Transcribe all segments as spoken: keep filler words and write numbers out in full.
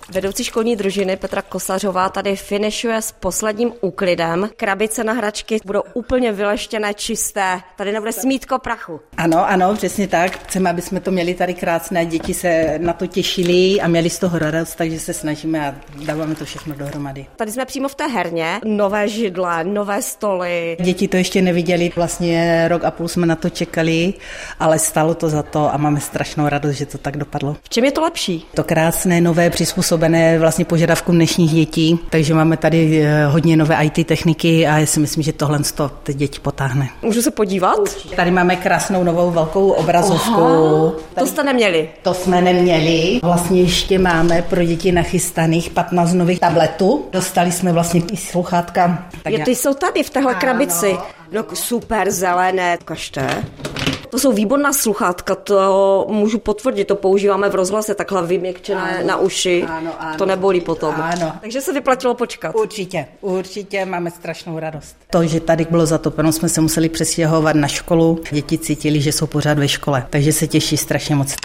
Vedoucí školní družiny Petra Kosařová tady finišuje s posledním úklidem. Krabice na hračky budou úplně vyleštěné, čisté. Tady nebude smítko prachu. Ano, ano, přesně tak. Chceme, aby jsme to měli tady krásné. Děti se na to těšily a měli z toho radost, takže se snažíme a dáváme to všechno dohromady. Tady jsme přímo v té herně. Nové židle, nové stoly. Děti to ještě neviděli. Vlastně rok a půl jsme na to čekali, ale stalo to za to a máme strašnou radost, že to tak dopadlo. V čem je to lepší? To krásné, nové, přizpůsobené vlastně požadavkům dnešních dětí, takže máme tady hodně nové í té techniky a já si myslím, že tohle to ty děti potáhne. Můžu se podívat? Určitě. Tady máme krásnou novou velkou obrazovku. Aha, tady... To jste neměli? To jsme neměli. Vlastně ještě máme pro děti nachystaných patnáct nových tabletů. Dostali jsme vlastně i sluchátka. Tak je, já... Ty jsou tady v téhle krabici. No super zelené. Ukažte. To jsou výborná sluchátka, to můžu potvrdit, to používáme v rozhlase, takhle vyměkčené ano, na uši, ano, ano, to nebolí potom. Ano. Takže se vyplatilo počkat. Určitě, určitě máme strašnou radost. To, že tady bylo zatopeno, jsme se museli přestěhovat na školu, děti cítili, že jsou pořád ve škole, takže se těší strašně moc.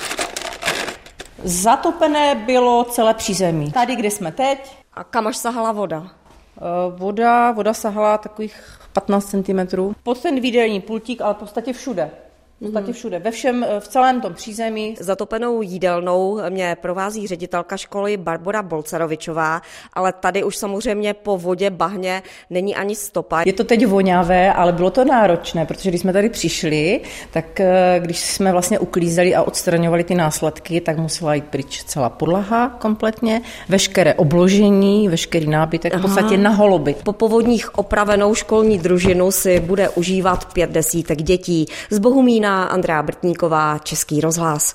Zatopené bylo celé přízemí. Tady, kde jsme teď. A kam až sahala voda? Voda, voda sahala takových patnáct centimetrů. Pod ten výdejní pultík, ale v podstatě všude. V podstatě všude, ve všem, v celém tom přízemí. Zatopenou jídelnou mě provází ředitelka školy Barbora Bolcarovičová, ale tady už samozřejmě po vodě, bahně není ani stopa. Je to teď voňavé, ale bylo to náročné, protože když jsme tady přišli, tak když jsme vlastně uklízeli a odstraňovali ty následky, tak musela jít pryč celá podlaha kompletně, veškeré obložení, veškerý nábytek, v podstatě na holoby. Po povodních opravenou školní družinu si bude užívat pět desítek dětí. Z Bohumína Andrea Brtníková, Český rozhlas.